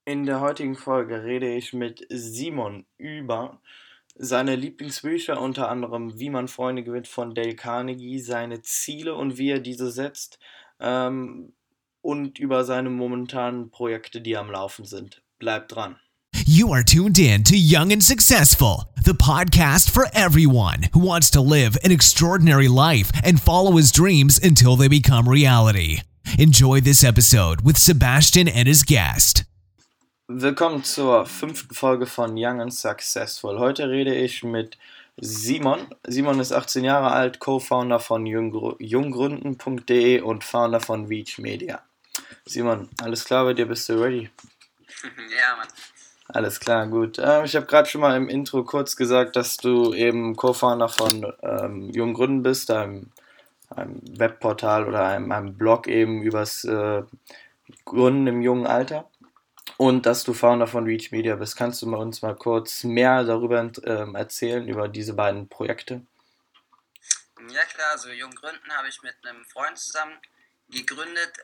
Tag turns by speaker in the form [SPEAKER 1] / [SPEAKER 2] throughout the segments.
[SPEAKER 1] In der heutigen Folge rede ich mit Simon über seine Lieblingsbücher, unter anderem Wie man Freunde gewinnt von Dale Carnegie, seine Ziele und wie er diese setzt, ähm, und über seine momentanen Projekte, die am Laufen sind. Bleibt dran.
[SPEAKER 2] You are tuned in to Young and Successful, the podcast for everyone who wants to live an extraordinary life and follow his dreams until they become reality. Enjoy this episode with Sebastian and his guest.
[SPEAKER 1] Willkommen zur 5. Folge von Young and Successful. Heute rede ich mit Simon. Simon ist 18 Jahre alt, Co-Founder von junggründen.de und Founder von Reach Media. Simon, alles klar bei dir? Bist du ready?
[SPEAKER 3] Ja, Mann.
[SPEAKER 1] Alles klar, gut. Ich habe gerade schon mal im Intro kurz gesagt, dass du eben Co-Founder von Junggründen bist, einem Webportal oder einem Blog eben übers Gründen im jungen Alter. Und dass du Founder von Reach Media bist. Kannst du uns mal kurz mehr darüber erzählen, über diese beiden Projekte?
[SPEAKER 3] Ja klar, also Junggründen habe ich mit einem Freund zusammen gegründet.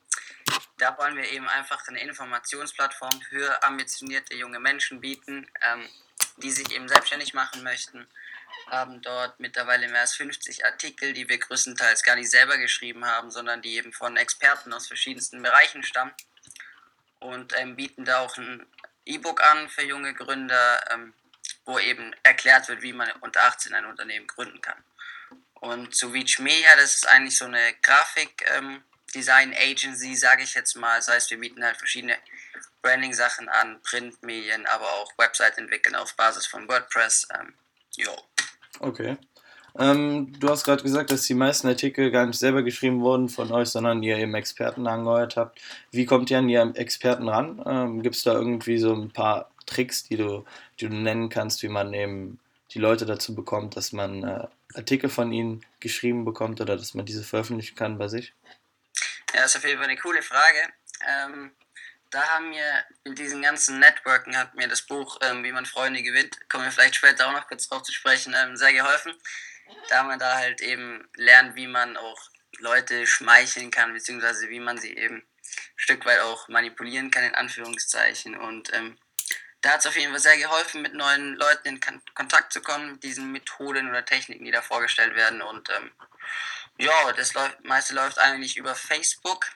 [SPEAKER 3] Da wollen wir eben einfach eine Informationsplattform für ambitionierte junge Menschen bieten, die sich eben selbstständig machen möchten. Haben dort mittlerweile mehr als 50 Artikel, die wir größtenteils gar nicht selber geschrieben haben, sondern die eben von Experten aus verschiedensten Bereichen stammen. Und bieten da auch ein E-Book an für junge Gründer, wo eben erklärt wird, wie man unter 18 ein Unternehmen gründen kann. Und zu Reach Media, das ist eigentlich so eine Grafik-Design-Agency, sage ich jetzt mal. Das heißt, wir bieten halt verschiedene Branding-Sachen an, Printmedien, aber auch Website entwickeln auf Basis von WordPress.
[SPEAKER 1] Okay. Du hast gerade gesagt, dass die meisten Artikel gar nicht selber geschrieben wurden von euch, sondern ihr eben Experten angeheuert habt. Wie kommt ihr an die Experten ran? Gibt es da irgendwie so ein paar Tricks, die du nennen kannst, wie man eben die Leute dazu bekommt, dass man Artikel von ihnen geschrieben bekommt oder dass man diese veröffentlichen kann bei sich?
[SPEAKER 3] Ja, das ist auf jeden Fall eine coole Frage. Da haben mir mit diesen ganzen Networken hat mir das Buch Wie man Freunde gewinnt, kommen wir vielleicht später auch noch kurz drauf zu sprechen, sehr geholfen. Da man da halt eben lernt, wie man auch Leute schmeicheln kann, beziehungsweise wie man sie eben ein Stück weit auch manipulieren kann, in Anführungszeichen. Und da hat es auf jeden Fall sehr geholfen, mit neuen Leuten in Kontakt zu kommen, mit diesen Methoden oder Techniken, die da vorgestellt werden. Und ja, das meiste läuft eigentlich über Facebook.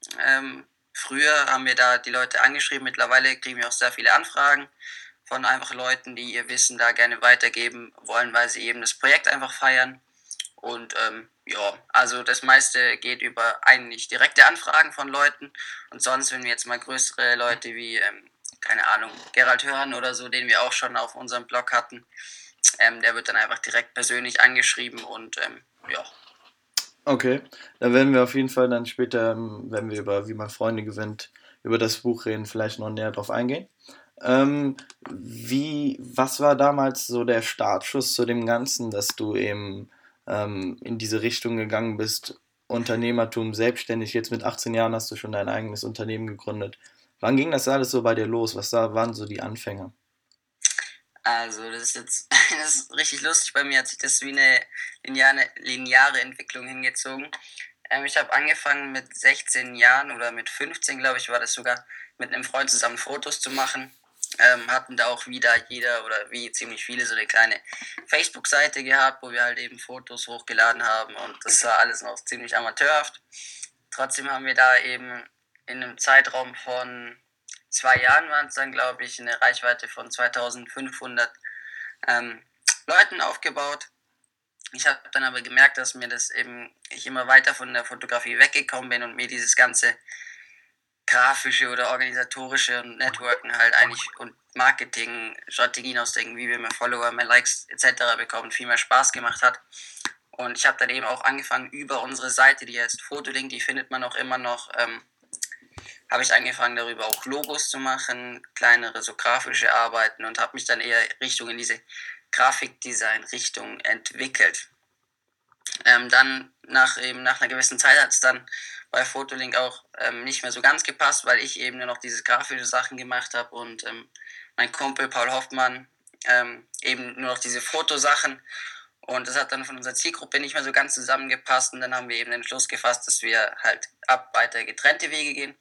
[SPEAKER 3] Früher haben wir da die Leute angeschrieben, mittlerweile kriegen wir auch sehr viele Anfragen von einfach Leuten, die ihr Wissen da gerne weitergeben wollen, weil sie eben das Projekt einfach feiern. Und ja, also das meiste geht über eigentlich direkte Anfragen von Leuten. Und sonst, wenn wir jetzt mal größere Leute wie, keine Ahnung, Gerald Hörn oder so, den wir auch schon auf unserem Blog hatten, der wird dann einfach direkt persönlich angeschrieben und ja.
[SPEAKER 1] Okay, da werden wir auf jeden Fall dann später, wenn wir über Wie man Freunde gewinnt, über das Buch reden, vielleicht noch näher drauf eingehen. Was war damals so der Startschuss zu dem Ganzen, dass du eben in diese Richtung gegangen bist? Unternehmertum, selbstständig, jetzt mit 18 Jahren hast du schon dein eigenes Unternehmen gegründet. Wann ging das alles so bei dir los? Waren so die Anfänge?
[SPEAKER 3] Also das ist jetzt das ist richtig lustig. Bei mir hat sich das wie eine lineare Entwicklung hingezogen. Ich habe angefangen mit 16 Jahren oder mit 15, glaube ich, war das sogar, mit einem Freund zusammen Fotos zu machen. Hatten da auch wieder jeder oder wie ziemlich viele so eine kleine Facebook-Seite gehabt, wo wir halt eben Fotos hochgeladen haben und das war alles noch ziemlich amateurhaft. Trotzdem haben wir da eben in einem Zeitraum von 2 Jahren waren es dann, glaube ich, eine Reichweite von 2500 Leuten aufgebaut. Ich habe dann aber gemerkt, dass mir das eben, ich immer weiter von der Fotografie weggekommen bin und mir dieses ganze grafische oder organisatorische und Networken halt eigentlich und Marketing-Strategien ausdenken, wie wir mehr Follower, mehr Likes etc. bekommen, viel mehr Spaß gemacht hat. Und ich habe dann eben auch angefangen, über unsere Seite, die heißt Fotolink, die findet man auch immer noch, habe ich angefangen, darüber auch Logos zu machen, kleinere so grafische Arbeiten und habe mich dann eher in diese Grafikdesign-Richtung entwickelt. Dann nach einer gewissen Zeit hat es dann bei Fotolink auch nicht mehr so ganz gepasst, weil ich eben nur noch diese grafische Sachen gemacht habe und mein Kumpel Paul Hoffmann eben nur noch diese Fotosachen. Und das hat dann von unserer Zielgruppe nicht mehr so ganz zusammengepasst und dann haben wir eben den Entschluss gefasst, dass wir halt weiter getrennte Wege gehen.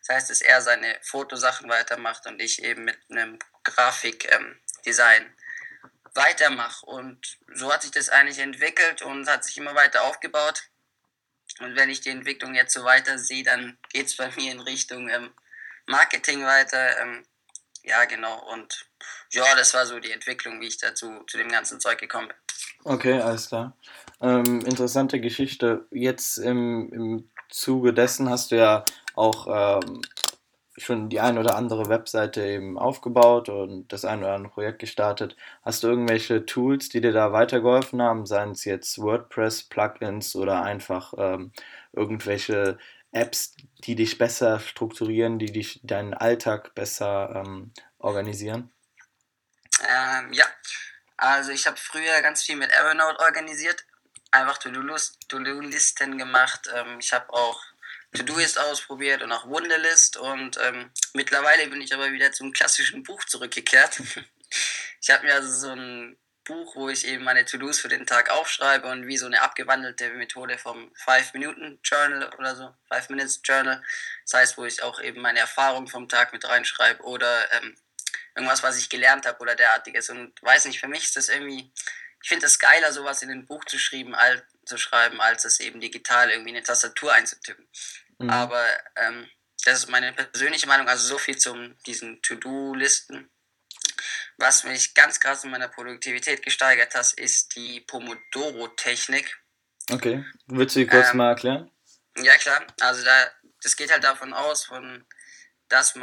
[SPEAKER 3] Das heißt, dass er seine Fotosachen weitermacht und ich eben mit einem Grafikdesign weitermache. Und so hat sich das eigentlich entwickelt und hat sich immer weiter aufgebaut. Und wenn ich die Entwicklung jetzt so weiter sehe, dann geht es bei mir in Richtung Marketing weiter. Ja, genau. Und ja, das war so die Entwicklung, wie ich dazu zu dem ganzen Zeug gekommen bin.
[SPEAKER 1] Okay, alles klar. Interessante Geschichte. Jetzt im Zuge dessen hast du ja auch schon die ein oder andere Webseite eben aufgebaut und das ein oder andere Projekt gestartet. Hast du irgendwelche Tools, die dir da weitergeholfen haben, seien es jetzt WordPress, Plugins oder einfach irgendwelche Apps, die dich besser strukturieren, die dich deinen Alltag besser organisieren?
[SPEAKER 3] Ja, also ich habe früher ganz viel mit Evernote organisiert, einfach To-Do-Listen gemacht. Ich habe auch To-Do-Ist ausprobiert und auch Wunderlist und mittlerweile bin ich aber wieder zum klassischen Buch zurückgekehrt. Ich habe mir also so ein Buch, wo ich eben meine To-Dos für den Tag aufschreibe und wie so eine abgewandelte Methode vom 5-Minuten-Journal oder so, 5-Minutes-Journal. Das heißt, wo ich auch eben meine Erfahrungen vom Tag mit reinschreibe oder irgendwas, was ich gelernt habe oder derartiges. Und weiß nicht, für mich ist das irgendwie, ich finde es geiler, sowas in ein Buch zu schreiben, als es eben digital irgendwie in eine Tastatur einzutippen.
[SPEAKER 1] Mhm.
[SPEAKER 3] Aber das ist meine persönliche Meinung, also so viel zu diesen To-Do-Listen. Was mich ganz krass in meiner Produktivität gesteigert hat, ist die Pomodoro-Technik.
[SPEAKER 1] Okay, willst du die kurz mal erklären?
[SPEAKER 3] Ja klar, also das geht halt davon aus, dass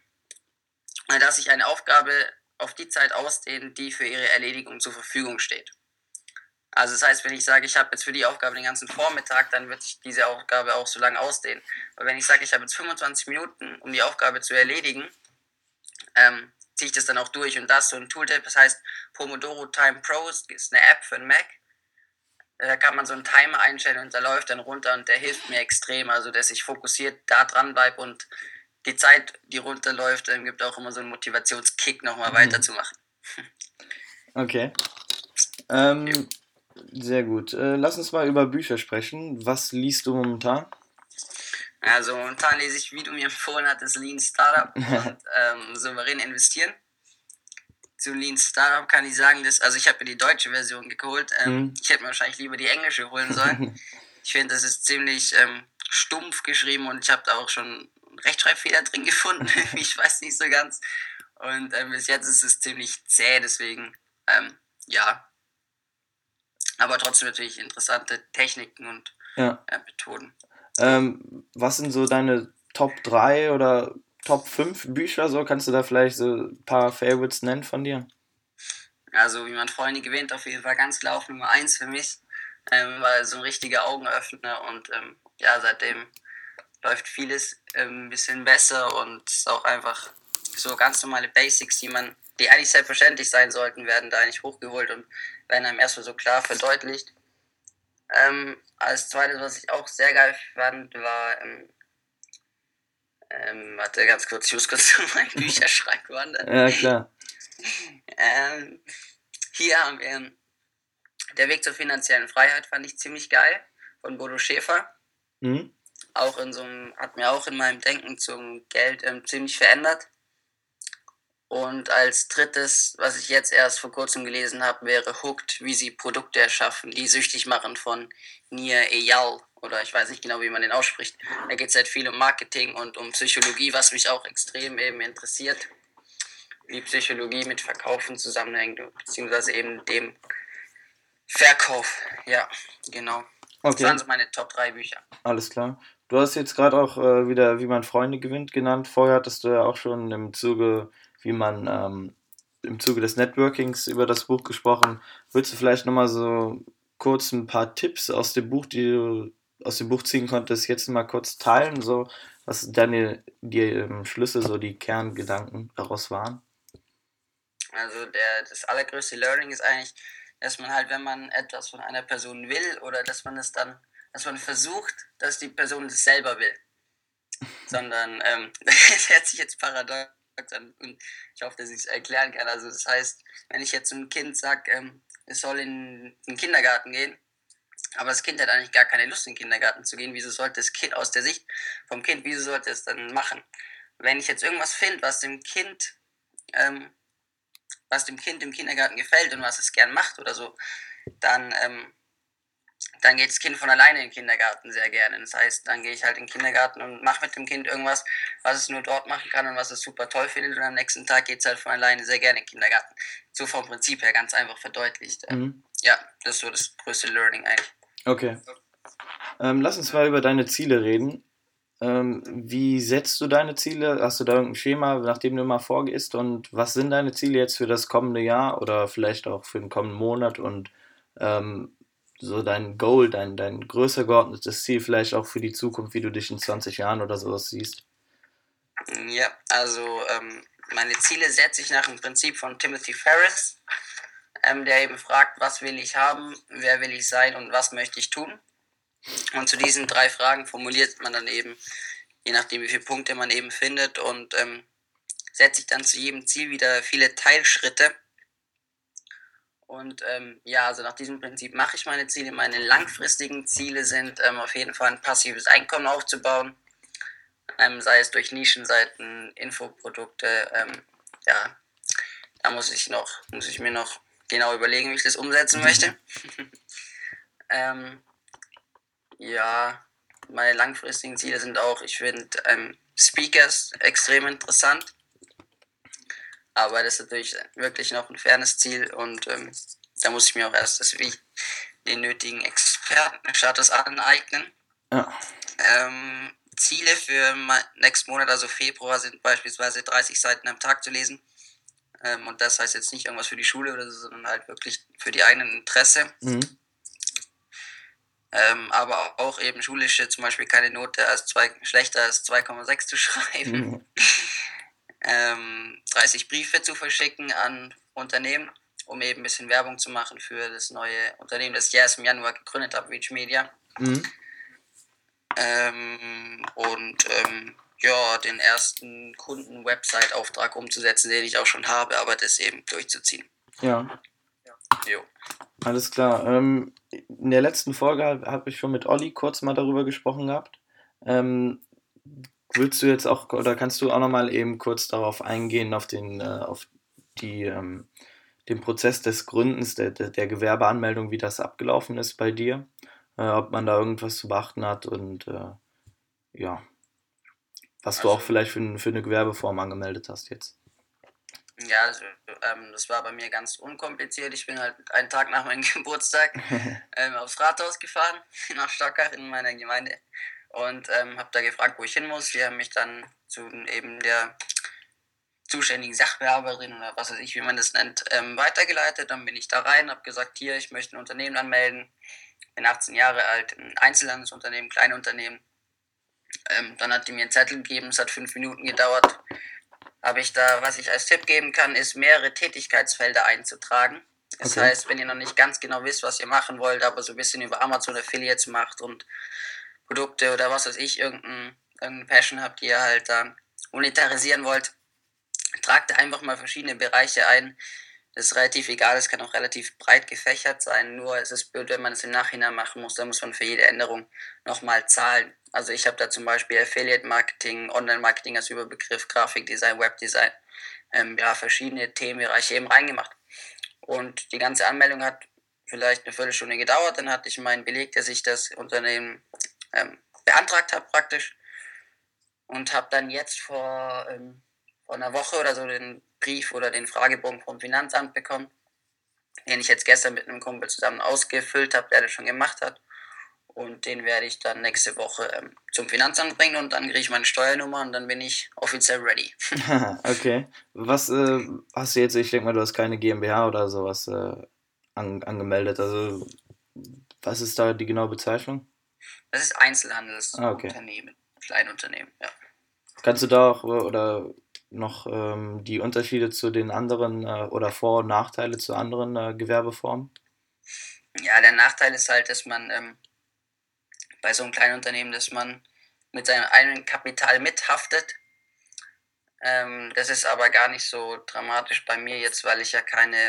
[SPEAKER 3] sich eine Aufgabe auf die Zeit ausdehnt, die für ihre Erledigung zur Verfügung steht. Also das heißt, wenn ich sage, ich habe jetzt für die Aufgabe den ganzen Vormittag, dann wird sich diese Aufgabe auch so lange ausdehnen. Aber wenn ich sage, ich habe jetzt 25 Minuten, um die Aufgabe zu erledigen, ziehe ich das dann auch durch. Und das so ein Tooltip, das heißt Pomodoro Time Pro, ist eine App für den Mac. Da kann man so einen Timer einstellen und der läuft dann runter und der hilft mir extrem, also dass ich fokussiert da dran bleibe und die Zeit, die runterläuft, gibt auch immer so einen Motivationskick, nochmal weiterzumachen.
[SPEAKER 1] Okay. Sehr gut. Lass uns mal über Bücher sprechen. Was liest du momentan?
[SPEAKER 3] Also momentan lese ich, wie du mir empfohlen hattest, Lean Startup und Souverän investieren. Zu Lean Startup kann ich sagen, also ich habe mir die deutsche Version geholt. Ich hätte mir wahrscheinlich lieber die englische holen sollen. Ich finde, das ist ziemlich stumpf geschrieben und ich habe da auch schon Rechtschreibfehler drin gefunden. Ich weiß nicht so ganz. Und bis jetzt ist es ziemlich zäh, deswegen ja. Aber trotzdem natürlich interessante Techniken und
[SPEAKER 1] Ja.
[SPEAKER 3] Methoden.
[SPEAKER 1] Was sind so deine Top 3 oder Top 5 Bücher? So, kannst du da vielleicht so ein paar Favorites nennen von dir?
[SPEAKER 3] Also, wie man Freunde gewinnt, auf jeden Fall ganz klar auf Nummer 1 für mich. War so ein richtiger Augenöffner und ja, seitdem läuft vieles ein bisschen besser und ist auch einfach so ganz normale Basics, die eigentlich selbstverständlich sein sollten, werden da eigentlich hochgeholt und werden einem erstmal so klar verdeutlicht. Als zweites, was ich auch sehr geil fand, war, warte ganz kurz, ich muss kurz zu meinem Bücherschrank wandern.
[SPEAKER 1] Ja, klar.
[SPEAKER 3] Hier haben wir Der Weg zur finanziellen Freiheit, fand ich ziemlich geil, von Bodo Schäfer.
[SPEAKER 1] Mhm.
[SPEAKER 3] Hat mir auch in meinem Denken zum Geld ziemlich verändert. Und als drittes, was ich jetzt erst vor kurzem gelesen habe, wäre Hooked, wie sie Produkte erschaffen, die süchtig machen, von Nir Eyal. Oder ich weiß nicht genau, wie man den ausspricht. Da geht es halt viel um Marketing und um Psychologie, was mich auch extrem eben interessiert. Wie Psychologie mit Verkaufen zusammenhängt, beziehungsweise eben dem Verkauf. Ja, genau. Das
[SPEAKER 1] Okay,
[SPEAKER 3] waren so meine Top 3 Bücher.
[SPEAKER 1] alles klar. Du hast jetzt gerade auch wieder, wie man Freunde gewinnt, genannt. Vorher hattest du ja auch schon im Zuge des Networkings über das Buch gesprochen. Würdest du vielleicht nochmal so kurz ein paar Tipps aus dem Buch, die du aus dem Buch ziehen konntest, jetzt mal kurz teilen, so was die Schlüsse, so die Kerngedanken daraus waren?
[SPEAKER 3] Also das allergrößte Learning ist eigentlich, dass man halt, wenn man etwas von einer Person will oder dass man versucht, dass die Person es selber will. Sondern, das hört sich jetzt paradox an und ich hoffe, dass ich es erklären kann. Also das heißt, wenn ich jetzt einem Kind sage, es soll in den Kindergarten gehen Aber das Kind hat eigentlich gar keine Lust, in den Kindergarten zu gehen. Wieso sollte das Kind, aus der Sicht vom Kind, wieso sollte es dann machen? Wenn ich jetzt irgendwas finde, was dem Kind im Kindergarten gefällt und was es gern macht oder so, dann geht das Kind von alleine in den Kindergarten sehr gerne. Das heißt, dann gehe ich halt in den Kindergarten und mache mit dem Kind irgendwas, was es nur dort machen kann und was es super toll findet. Und am nächsten Tag geht es halt von alleine sehr gerne in den Kindergarten. So vom Prinzip her ganz einfach verdeutlicht. Ja, das ist so das größte Learning eigentlich.
[SPEAKER 1] Okay. Lass uns mal über deine Ziele reden. Wie setzt du deine Ziele? Hast du da irgendein Schema, nach dem du immer vorgehst? Und was sind deine Ziele jetzt für das kommende Jahr oder vielleicht auch für den kommenden Monat? Und so dein Goal, dein größer geordnetes Ziel vielleicht auch für die Zukunft, wie du dich in 20 Jahren oder sowas siehst?
[SPEAKER 3] Ja, also meine Ziele setze ich nach dem Prinzip von Timothy Ferriss, der eben fragt, was will ich haben, wer will ich sein und was möchte ich tun? Und zu diesen 3 Fragen formuliert man dann eben, je nachdem wie viele Punkte man eben findet, und setzt sich dann zu jedem Ziel wieder viele Teilschritte. Und also nach diesem Prinzip mache ich meine Ziele. Meine langfristigen Ziele sind auf jeden Fall ein passives Einkommen aufzubauen, sei es durch Nischenseiten, Infoprodukte. Da muss ich mir noch genau überlegen, wie ich das umsetzen möchte. Meine langfristigen Ziele sind auch, ich finde Speakers extrem interessant, aber das ist natürlich wirklich noch ein fernes Ziel und da muss ich mir auch erst den nötigen Expertenstatus aneignen.
[SPEAKER 1] Ja.
[SPEAKER 3] Ziele für nächsten Monat, also Februar, sind beispielsweise 30 Seiten am Tag zu lesen. Und das heißt jetzt nicht irgendwas für die Schule oder so, sondern halt wirklich für die eigenen Interesse. Aber auch eben schulische, zum Beispiel keine Note schlechter als 2,6 zu schreiben. 30 Briefe zu verschicken an Unternehmen, um eben ein bisschen Werbung zu machen für das neue Unternehmen, das ich erst im Januar gegründet habe, Reach Media. Den ersten Kunden-Website-Auftrag umzusetzen, den ich auch schon habe, aber das eben durchzuziehen.
[SPEAKER 1] Ja.
[SPEAKER 3] Jo.
[SPEAKER 1] Alles klar. In der letzten Folge habe ich schon mit Olli kurz mal darüber gesprochen gehabt. Willst du jetzt auch oder kannst du auch nochmal eben kurz darauf eingehen, auf den Prozess des Gründens, der Gewerbeanmeldung, wie das abgelaufen ist bei dir? Ob man da irgendwas zu beachten hat und was du auch vielleicht für eine Gewerbeform angemeldet hast jetzt.
[SPEAKER 3] Ja, das war bei mir ganz unkompliziert. Ich bin halt einen Tag nach meinem Geburtstag aufs Rathaus gefahren, nach Stockach in meiner Gemeinde, und habe da gefragt, wo ich hin muss. Die haben mich dann zu eben der zuständigen Sachbearbeiterin oder was weiß ich, wie man das nennt, weitergeleitet. Dann bin ich da rein, habe gesagt, hier, ich möchte ein Unternehmen anmelden, bin 18 Jahre alt, ein Einzelhandelsunternehmen, Kleinunternehmen. Dann hat die mir einen Zettel gegeben, es hat 5 Minuten gedauert. Was ich als Tipp geben kann, ist, mehrere Tätigkeitsfelder einzutragen. Das heißt, wenn ihr noch nicht ganz genau wisst, was ihr machen wollt, aber so ein bisschen über Amazon Affiliates macht und Produkte oder was weiß ich, irgendeine Passion habt, die ihr halt da monetarisieren wollt, tragt da einfach mal verschiedene Bereiche ein. Das ist relativ egal, es kann auch relativ breit gefächert sein, nur es ist blöd, wenn man es im Nachhinein machen muss, dann muss man für jede Änderung nochmal zahlen. Also ich habe da zum Beispiel Affiliate Marketing, Online Marketing als Überbegriff, Grafikdesign, Webdesign, verschiedene Themenbereiche eben reingemacht. Und die ganze Anmeldung hat vielleicht eine Viertelstunde gedauert, dann hatte ich meinen Beleg, dass ich das Unternehmen beantragt habe praktisch, und habe dann jetzt vor einer Woche oder so den Brief oder den Fragebogen vom Finanzamt bekommen, den ich jetzt gestern mit einem Kumpel zusammen ausgefüllt habe, der das schon gemacht hat. Und den werde ich dann nächste Woche zum Finanzamt bringen und dann kriege ich meine Steuernummer und dann bin ich offiziell ready.
[SPEAKER 1] Okay. Was hast du jetzt, ich denke mal, du hast keine GmbH oder sowas angemeldet. Also, was ist da die genaue Bezeichnung?
[SPEAKER 3] Das ist Einzelhandelsunternehmen, Kleinunternehmen, ja.
[SPEAKER 1] Kannst du da auch oder noch die Unterschiede zu den anderen oder Vor- und Nachteile zu anderen Gewerbeformen?
[SPEAKER 3] Ja, der Nachteil ist halt, dass man bei so einem kleinen Unternehmen, dass man mit seinem eigenen Kapital mithaftet. Das ist aber gar nicht so dramatisch bei mir jetzt, weil ich ja keine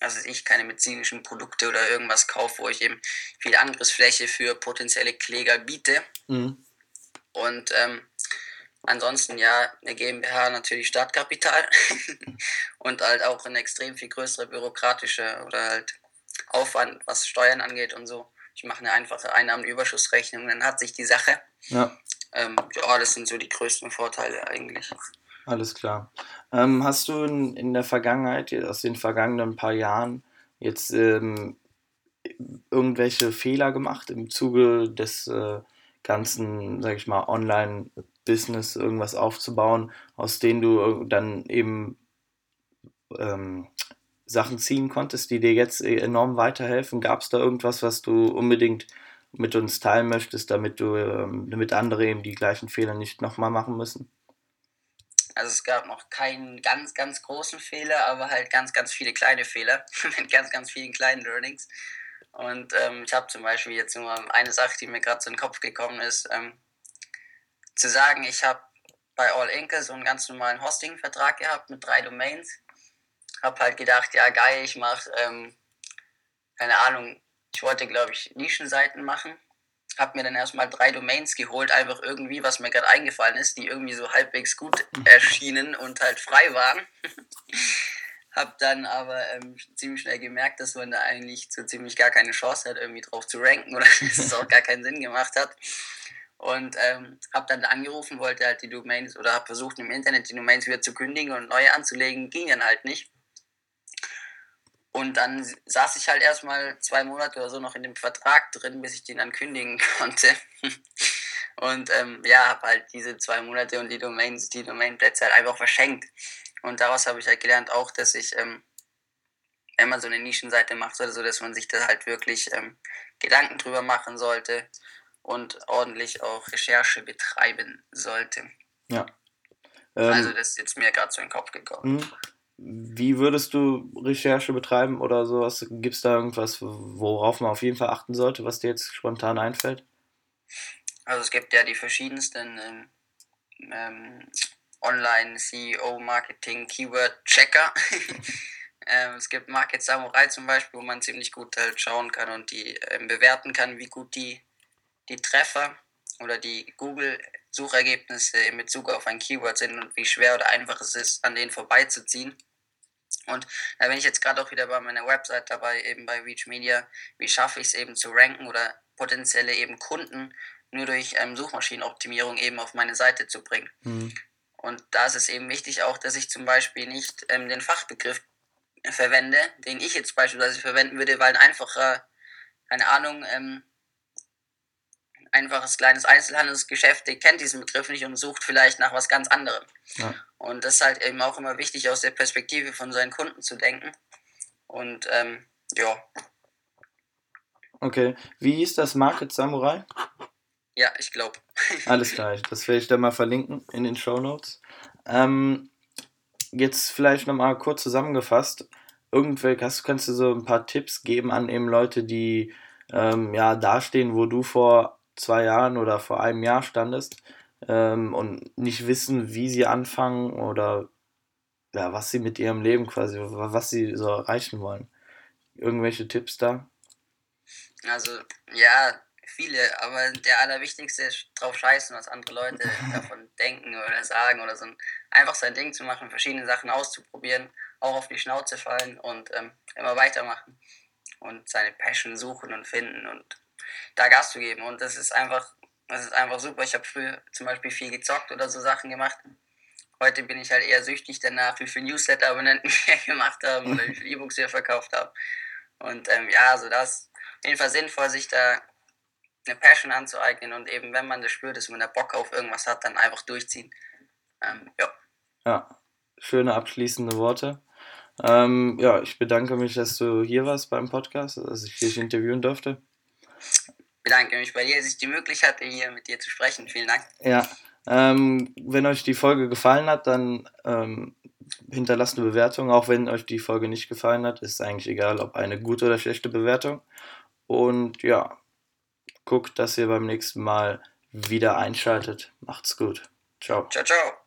[SPEAKER 3] also ich keine medizinischen Produkte oder irgendwas kaufe, wo ich eben viel Angriffsfläche für potenzielle Kläger biete.
[SPEAKER 1] Mhm.
[SPEAKER 3] Und ansonsten ja, eine GmbH natürlich Startkapital und halt auch ein extrem viel größerer bürokratischer oder halt Aufwand, was Steuern angeht und so. Ich mache eine einfache Einnahmenüberschussrechnung, dann hat sich die Sache.
[SPEAKER 1] Ja,
[SPEAKER 3] Ja, das sind so die größten Vorteile eigentlich.
[SPEAKER 1] alles klar. Hast du in der Vergangenheit, aus den vergangenen paar Jahren, jetzt irgendwelche Fehler gemacht im Zuge des ganzen, sag ich mal, Online-Business irgendwas aufzubauen, aus denen du dann eben ähm, Sachen ziehen konntest, die dir jetzt enorm weiterhelfen? Gab es da irgendwas, was du unbedingt mit uns teilen möchtest, damit andere eben die gleichen Fehler nicht nochmal machen müssen?
[SPEAKER 3] Also es gab noch keinen ganz, ganz großen Fehler, aber halt ganz, ganz viele kleine Fehler mit ganz, ganz vielen kleinen Learnings. Und ich habe zum Beispiel jetzt nur eine Sache, die mir gerade so in den Kopf gekommen ist, zu sagen, ich habe bei All Inkle so einen ganz normalen Hosting-Vertrag gehabt mit 3 Domains. Habe halt gedacht, ja geil, ich mache, keine Ahnung, ich wollte glaube ich Nischenseiten machen. Habe mir dann erstmal 3 Domains geholt, einfach irgendwie, was mir gerade eingefallen ist, die irgendwie so halbwegs gut erschienen und halt frei waren. Hab dann aber ziemlich schnell gemerkt, dass man da eigentlich so ziemlich gar keine Chance hat, irgendwie drauf zu ranken oder dass es auch gar keinen Sinn gemacht hat. Und habe dann angerufen, wollte halt die Domains oder habe versucht im Internet die Domains wieder zu kündigen und neue anzulegen, ging dann halt nicht. Und dann saß ich halt erstmal 2 Monate oder so noch in dem Vertrag drin, bis ich den dann kündigen konnte. Und ja, habe halt diese 2 Monate und die Domainplätze halt einfach verschenkt. Und daraus habe ich halt gelernt auch, dass ich, wenn man so eine Nischenseite macht oder so, dass man sich da halt wirklich Gedanken drüber machen sollte und ordentlich auch Recherche betreiben sollte.
[SPEAKER 1] Ja.
[SPEAKER 3] Also das ist jetzt mir gerade so in den Kopf gekommen.
[SPEAKER 1] Wie würdest du Recherche betreiben oder sowas? Gibt es da irgendwas, worauf man auf jeden Fall achten sollte, was dir jetzt spontan einfällt?
[SPEAKER 3] Also es gibt ja die verschiedensten Online-SEO-Marketing-Keyword-Checker. Es gibt Market Samurai zum Beispiel, wo man ziemlich gut halt schauen kann und die bewerten kann, wie gut die Treffer oder die Google-Suchergebnisse in Bezug auf ein Keyword sind und wie schwer oder einfach es ist, an denen vorbeizuziehen. Und da bin ich jetzt gerade auch wieder bei meiner Website dabei, eben bei Reach Media, wie schaffe ich es eben zu ranken oder potenzielle eben Kunden nur durch Suchmaschinenoptimierung eben auf meine Seite zu bringen. Und da ist es eben wichtig auch, dass ich zum Beispiel nicht den Fachbegriff verwende, den ich jetzt beispielsweise verwenden würde, weil ein einfacher, keine Ahnung, einfaches kleines Einzelhandelsgeschäft, der kennt diesen Begriff nicht und sucht vielleicht nach was ganz anderem.
[SPEAKER 1] Ja.
[SPEAKER 3] Und das ist halt eben auch immer wichtig, aus der Perspektive von seinen Kunden zu denken. Und ja.
[SPEAKER 1] Okay. Wie hieß das Market Samurai?
[SPEAKER 3] Ja, ich glaube.
[SPEAKER 1] Alles klar, das werde ich dann mal verlinken in den Shownotes. Jetzt vielleicht nochmal kurz zusammengefasst. Kannst du so ein paar Tipps geben an eben Leute, die ja dastehen, wo du vor 2 Jahren oder vor einem Jahr standest und nicht wissen, wie sie anfangen oder ja, was sie mit ihrem Leben quasi, was sie so erreichen wollen. Irgendwelche Tipps da?
[SPEAKER 3] Also, ja, viele, aber der allerwichtigste ist drauf scheißen, was andere Leute davon denken oder sagen oder so. Einfach sein Ding zu machen, verschiedene Sachen auszuprobieren, auch auf die Schnauze fallen und immer weitermachen und seine Passion suchen und finden und da Gas zu geben. Und das ist einfach super. Ich habe früher zum Beispiel viel gezockt oder so Sachen gemacht. Heute bin ich halt eher süchtig danach, wie viele Newsletter-Abonnenten wir gemacht haben oder wie viele E-Books wir verkauft haben. Und ja, so das auf jeden Fall sinnvoll, sich da eine Passion anzueignen und eben, wenn man das spürt, dass man da Bock auf irgendwas hat, dann einfach durchziehen. Ja.
[SPEAKER 1] Ja, schöne abschließende Worte. Ja, ich bedanke mich, dass du hier warst beim Podcast, dass ich dich interviewen durfte.
[SPEAKER 3] Ich bedanke mich bei dir, dass ich die Möglichkeit hatte, hier mit dir zu sprechen. Vielen Dank.
[SPEAKER 1] Ja, wenn euch die Folge gefallen hat, dann hinterlasst eine Bewertung. Auch wenn euch die Folge nicht gefallen hat, ist eigentlich egal, ob eine gute oder schlechte Bewertung. Und ja, guckt, dass ihr beim nächsten Mal wieder einschaltet. Macht's gut. Ciao.
[SPEAKER 3] Ciao, ciao.